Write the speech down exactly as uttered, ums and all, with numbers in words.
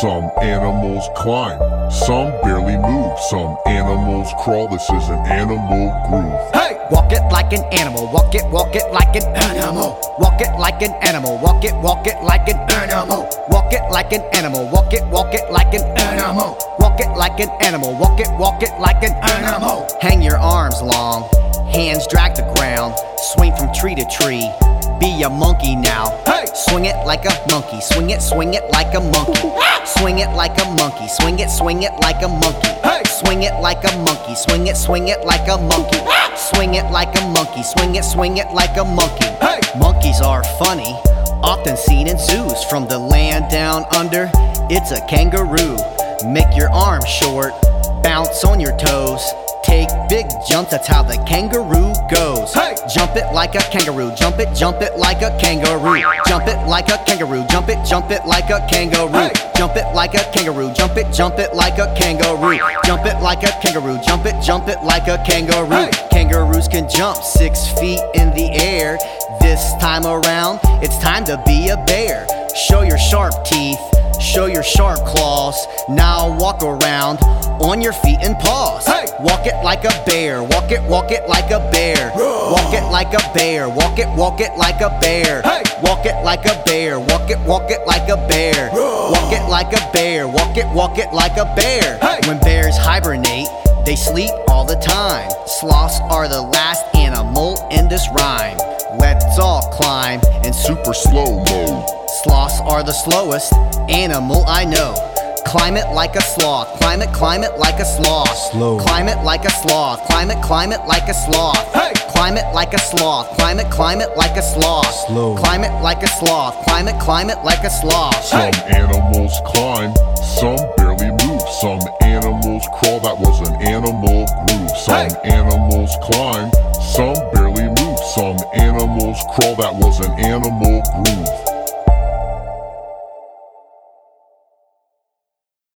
some animals climb, some barely move, some animals crawl. This is an animal groove. Hey! Walk it like an animal, walk it, walk it like an animal. Walk it like an animal, walk it, walk it like an animal. Walk it like an animal, walk it, walk it like an animal. Walk it like an animal, walk it, walk it like an animal. Hang your arms long, hands drag the ground, swing from tree to tree. Be a monkey now. Hey! Swing it like a monkey, swing it, swing it like a monkey. Swing it like a monkey, swing it, swing it like a monkey. Hey! Swing it like a monkey, swing it, swing it like a monkey. Swing it like a monkey, swing it, swing it like a monkey. Hey! Monkeys are funny, often seen in zoos. From the land down under, it's a kangaroo. Make your arms short, bounce on your toes. Take big jumps, that's how the kangaroo goes. Hey! Jump it like a kangaroo, jump it, jump it like a kangaroo. Jump it like a kangaroo, jump it, jump it like a kangaroo. Hey! Jump it like a kangaroo, jump it, jump it like a kangaroo. Jump it like a kangaroo, jump it, jump it like a kangaroo. Hey! Kangaroos can jump six feet in the air. This time around, it's time to be a bear. Show your sharp teeth, show your sharp claws. Now walk around on your feet and paws. Hey! Walk it like a bear, walk it, walk it like a bear. Walk it like a bear, walk it, walk it like a bear. Hey! Walk it like a bear, walk it, walk it like a bear. Walk it like a bear, walk it, walk it like a bear. Hey! When bears hibernate, they sleep all the time. Sloths are the last animal in this rhyme. Let's all climb in super slow-mo. Sloths are the slowest animal I know. Climb it like a sloth, climb it, climb it like a sloth. Slow. Climb it like a sloth, climb it, climb it like a sloth. Hey! Climb it like a sloth, climb it, climb it like a sloth. Slow. Climb it like a sloth, climb it, climb it like a sloth. Some animals climb, some barely move, some animals crawl. That was an animal groove. Some Hey! animals climb, some barely move, some animals crawl. That was an animal groove.